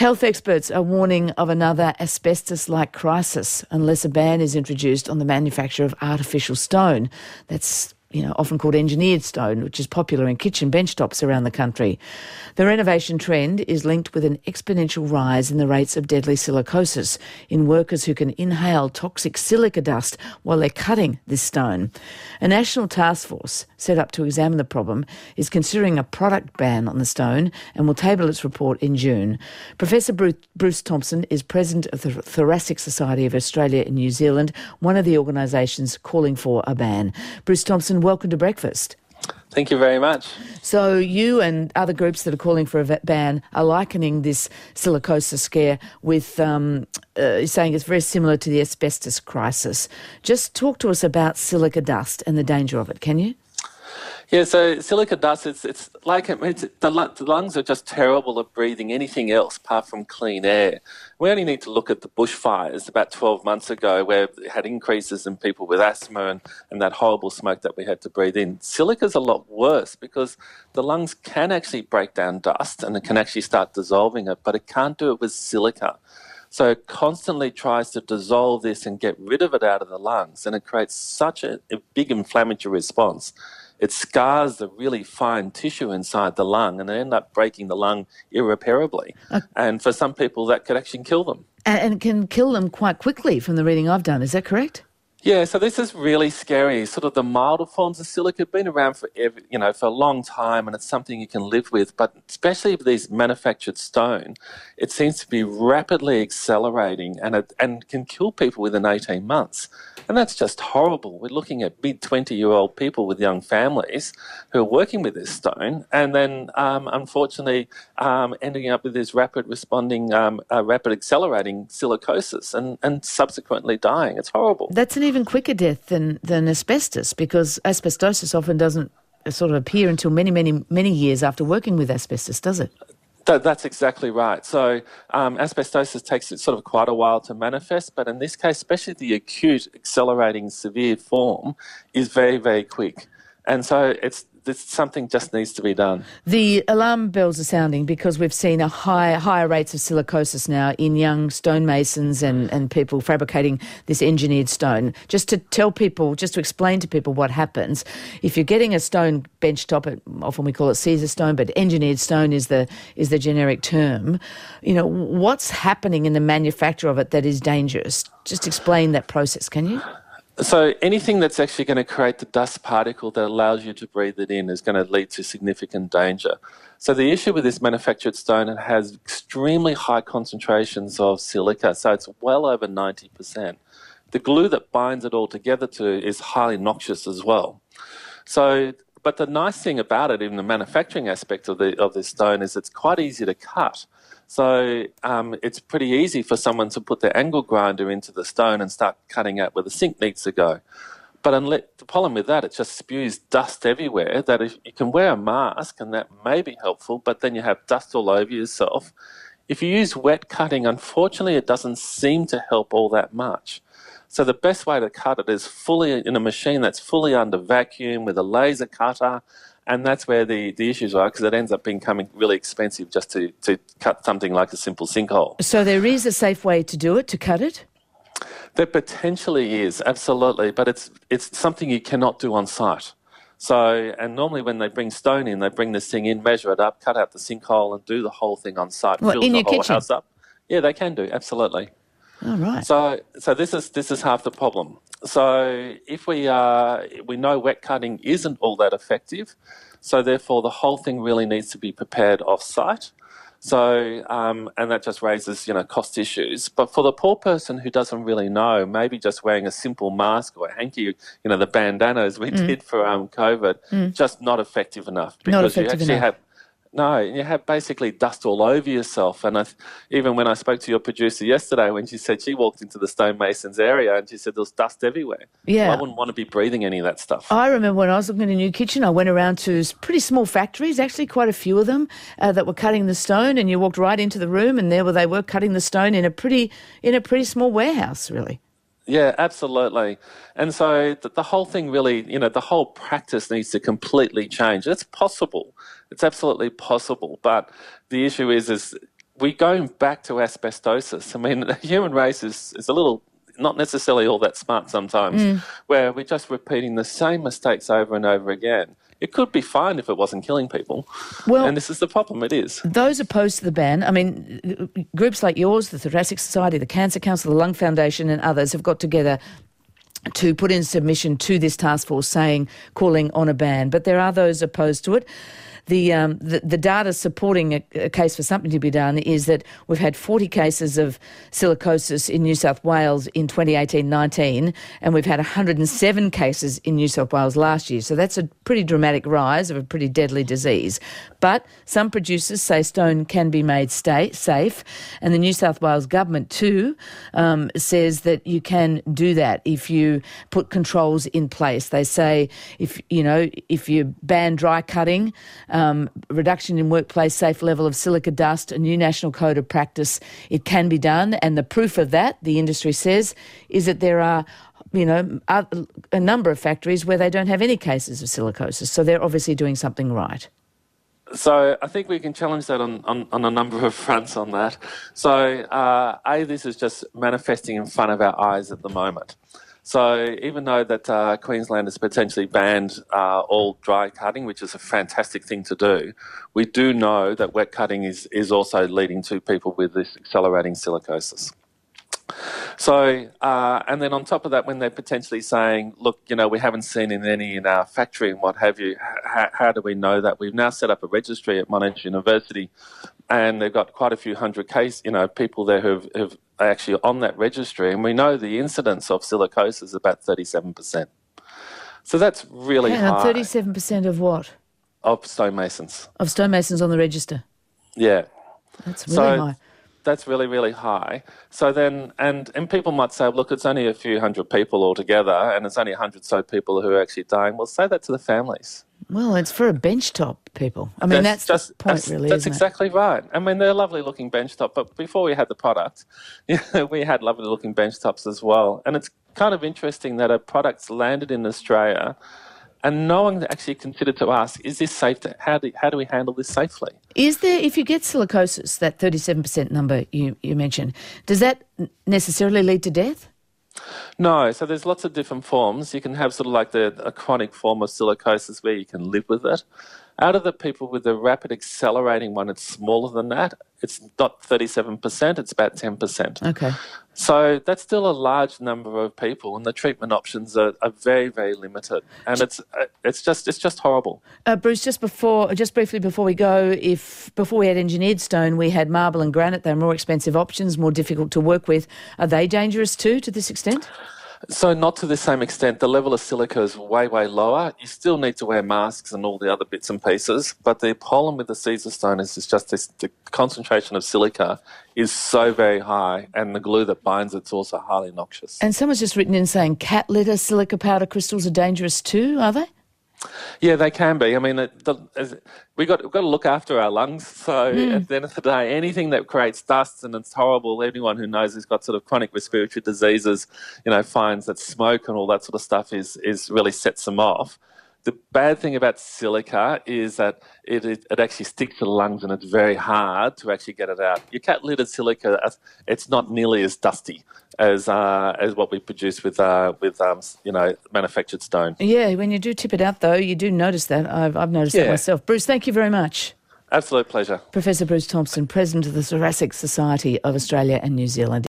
Health experts are warning of another asbestos-like crisis unless a ban is introduced on the manufacture of artificial stone. That's often called engineered stone, which is popular in kitchen benchtops around the country. The renovation trend is linked with an exponential rise in the rates of deadly silicosis in workers who can inhale toxic silica dust while they're cutting this stone. A national task force set up to examine the problem is considering a product ban on the stone and will table its report in June. Professor Bruce Thompson is president of the Thoracic Society of Australia and New Zealand, one of the organisations calling for a ban. Bruce Thompson, welcome to Breakfast. Thank you very much. So you and other groups that are calling for a ban are likening this silicosis scare with saying it's very similar to the asbestos crisis. Just talk to us about silica dust and the danger of it, can you? Yeah, so silica dust, the lungs are just terrible at breathing anything else apart from clean air. We only need to look at the bushfires about 12 months ago where it had increases in people with asthma and that horrible smoke that we had to breathe in. Silica's a lot worse because the lungs can actually break down dust and it can actually start dissolving it, but it can't do it with silica. So it constantly tries to dissolve this and get rid of it out of the lungs, and it creates such a big inflammatory response. It scars the really fine tissue inside the lung and they end up breaking the lung irreparably. And for some people, that could actually kill them. And can kill them quite quickly from the reading I've done. Is that correct? Yeah, so this is really scary. Sort of the milder forms of silica have been around for a long time, and it's something you can live with. But especially with these manufactured stone, it seems to be rapidly accelerating and can kill people within 18 months. And that's just horrible. We're looking at mid-20-year-old people with young families who are working with this stone and then, unfortunately, ending up with this rapid accelerating silicosis and subsequently dying. It's horrible. That's an even quicker death than asbestos, because asbestosis often doesn't sort of appear until many, many, many years after working with asbestos, does it? That's exactly right. So asbestosis takes sort of quite a while to manifest, but in this case, especially the acute, accelerating, severe form is very, very quick. And so something just needs to be done. The alarm bells are sounding because we've seen higher rates of silicosis now in young stonemasons and people fabricating this engineered stone. Just to explain to people what happens, if you're getting a stone benchtop, often we call it Caesar stone, but engineered stone is the generic term. What's happening in the manufacture of it that is dangerous? Just explain that process, can you? So anything that's actually going to create the dust particle that allows you to breathe it in is going to lead to significant danger. So the issue with this manufactured stone, it has extremely high concentrations of silica, so it's well over 90%. The glue that binds it all together is highly noxious as well. But the nice thing about it, in the manufacturing aspect of this stone, is it's quite easy to cut. So it's pretty easy for someone to put their angle grinder into the stone and start cutting out where the sink needs to go. But the problem with that, it just spews dust everywhere, that if you can wear a mask and that may be helpful, but then you have dust all over yourself. If you use wet cutting, unfortunately, it doesn't seem to help all that much. So the best way to cut it is fully in a machine that's fully under vacuum with a laser cutter. And that's where the issues are, because it ends up becoming really expensive just to cut something like a simple sinkhole. So there is a safe way to do it, to cut it? There potentially is, absolutely, but it's something you cannot do on site. So, and normally when they bring stone in, they bring this thing in, measure it up, cut out the sinkhole and do the whole thing on site. What, fill in the your whole kitchen? house up. Yeah, they can do, absolutely. All right. So this is half the problem. So if we know wet cutting isn't all that effective, so therefore the whole thing really needs to be prepared off-site. So and that just raises cost issues. But for the poor person who doesn't really know, maybe just wearing a simple mask or a hanky, the bandanas we did for COVID, just not effective enough, because you actually you have basically dust all over yourself. And even when I spoke to your producer yesterday, when she said she walked into the stonemasons area and she said there's dust everywhere. Yeah. Well, I wouldn't want to be breathing any of that stuff. I remember when I was looking at a new kitchen, I went around to pretty small factories, actually quite a few of them, that were cutting the stone, and you walked right into the room and there they were cutting the stone in a pretty small warehouse, really. Yeah, absolutely. And so the whole thing really, the whole practice needs to completely change. It's possible. It's absolutely possible. But the issue is we're going back to asbestosis. I mean, the human race is a little, not necessarily all that smart sometimes, where we're just repeating the same mistakes over and over again. It could be fine if it wasn't killing people. Well, and this is the problem, it is. Those opposed to the ban, I mean, groups like yours, the Thoracic Society, the Cancer Council, the Lung Foundation and others have got together to put in submission to this task force calling on a ban. But there are those opposed to it. The data supporting a case for something to be done is that we've had 40 cases of silicosis in New South Wales in 2018-19, and we've had 107 cases in New South Wales last year. So that's a pretty dramatic rise of a pretty deadly disease. But some producers say stone can be made safe, and the New South Wales government too says that you can do that if you put controls in place. They say if you ban dry cutting, reduction in workplace safe level of silica dust, a new national code of practice, it can be done. And the proof of that, the industry says, is that there are a number of factories where they don't have any cases of silicosis. So they're obviously doing something right. So I think we can challenge that on a number of fronts on that. So this is just manifesting in front of our eyes at the moment. So even though that Queensland has potentially banned all dry cutting, which is a fantastic thing to do, we do know that wet cutting is also leading to people with this accelerating silicosis. So, and then on top of that, when they're potentially saying, look, we haven't seen any in our factory and what have you, how do we know that? We've now set up a registry at Monash University, and they've got quite a few hundred people there who've actually on that registry, and we know the incidence of silicosis is about 37%. So that's really high. 37% of what? Of stonemasons. Of stonemasons on the register? Yeah. That's really high. That's really, really high. So then, and people might say, look, it's only a few hundred people altogether, and it's only 100 so people who are actually dying. Well, say that to the families. Well, it's for a benchtop, people. I mean, that's the point, really, That's isn't exactly right. I mean, they're a lovely-looking benchtop, but before we had the product, we had lovely-looking benchtops as well. And it's kind of interesting that a product's landed in Australia and no one actually considered to ask, is this safe? How do we handle this safely? Is there, if you get silicosis, that 37% number you mentioned, does that necessarily lead to death? No, so there's lots of different forms. You can have sort of like a chronic form of silicosis where you can live with it. Out of the people with the rapid accelerating one, it's smaller than that. It's not 37%, it's about 10%. Okay. So that's still a large number of people, and the treatment options are very, very limited. And it's just horrible. Bruce, just briefly before we go, before we had engineered stone, we had marble and granite. They're more expensive options, more difficult to work with. Are they dangerous too, to this extent? So not to the same extent. The level of silica is way, way lower. You still need to wear masks and all the other bits and pieces. But the problem with the Caesar stone is just the concentration of silica is so very high, and the glue that binds it's also highly noxious. And someone's just written in saying cat litter silica powder crystals are dangerous too, are they? Yeah, they can be. I mean, we've got to look after our lungs. So at the end of the day, anything that creates dust, and it's horrible, anyone who knows who's got sort of chronic respiratory diseases, finds that smoke and all that sort of stuff is really sets them off. The bad thing about silica is that it actually sticks to the lungs, and it's very hard to actually get it out. Your cat-littered silica, it's not nearly as dusty as what we produce with manufactured stone. Yeah, when you do tip it out, though, you do notice that. I've noticed that myself. Bruce, thank you very much. Absolute pleasure. Professor Bruce Thompson, President of the Thoracic Society of Australia and New Zealand.